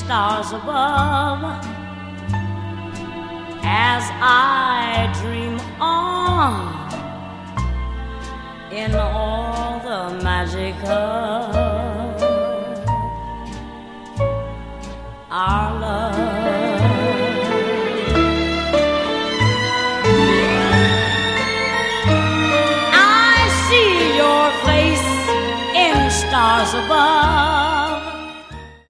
stars above as I dream on in all the magic of our love. I see your face in stars above